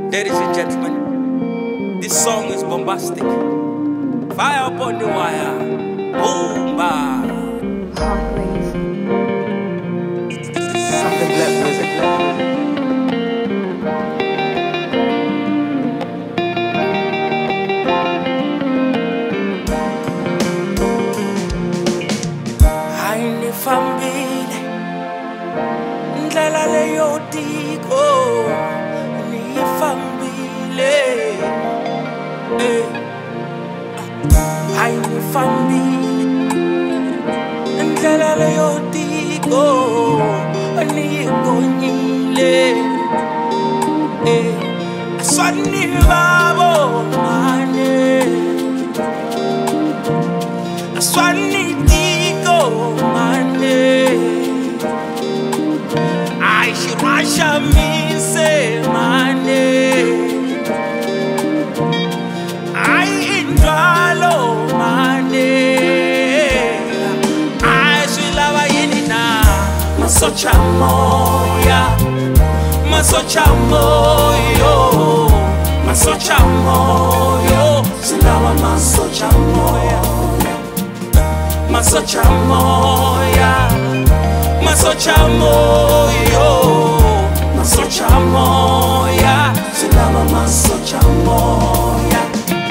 Ladies and gentlemen, this song is bombastic. Fire upon the wire. Boom, bah. Something black music. Ayinifambile ndlela leyo tiko niyifambile ayinifambile ndlela leyo tiko niyigonyile aswani babo mane aswani Aishirasha mise mane Aindwalo mane Aishilava yenina Masocha moya Masocha moyo Masocha moyo Silava masocha moya Masocha moya Masocha moyo, masocha moya, silama masocha moya.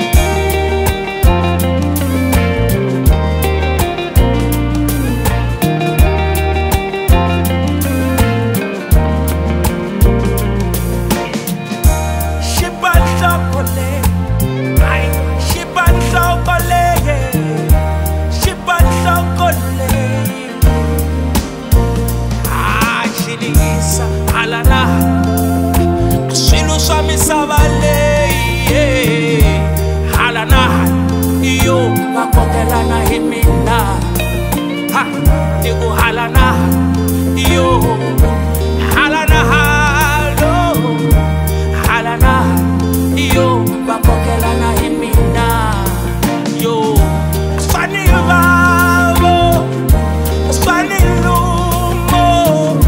Shiban shokole, ay, shiban shokole, shiban shokole. Alana, Shilu Swami Savale, Alana, yo, Wakokelana Himina, Ha, Tigo Halana, yo, Halana, Halo, Halana, yo, Wakokelana Himina, yo, Swani Vavo, Swani Lumo.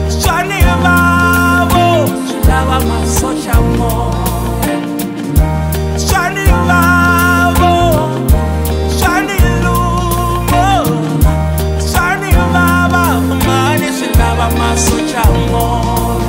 Silava masocha moya, swani vavo, swani lumo, swani vava, mani silava masocha moya.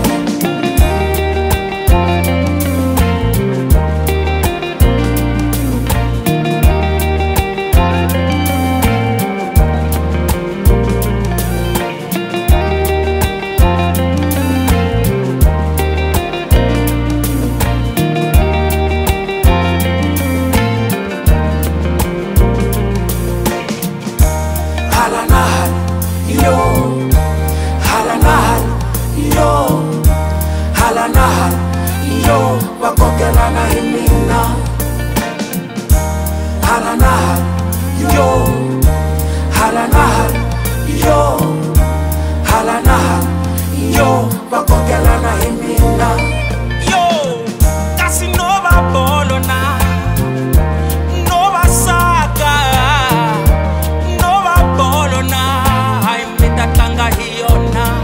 Yo, Wakokelana Himina, Halana, yo, Halana, yo, Halana, yo, Wakokelana Himina, yo, Casinova Bolona, Nova Saga, Nova Bolona, I'm Mitatanga Hiona.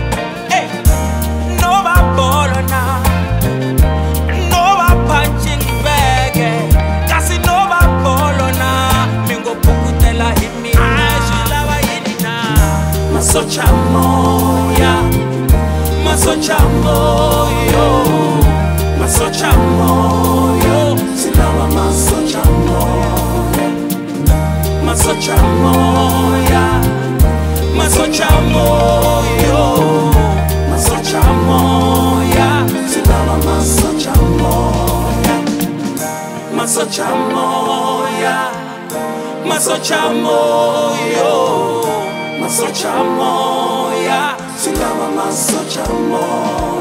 Masocha moya, masocha moyo, masocha moyo, silava masocha moya, masocha moya, masocha moyo, masocha moya, silava masocha moya, masocha moya, masocha moyo. Masocha moya, silava masocha moya.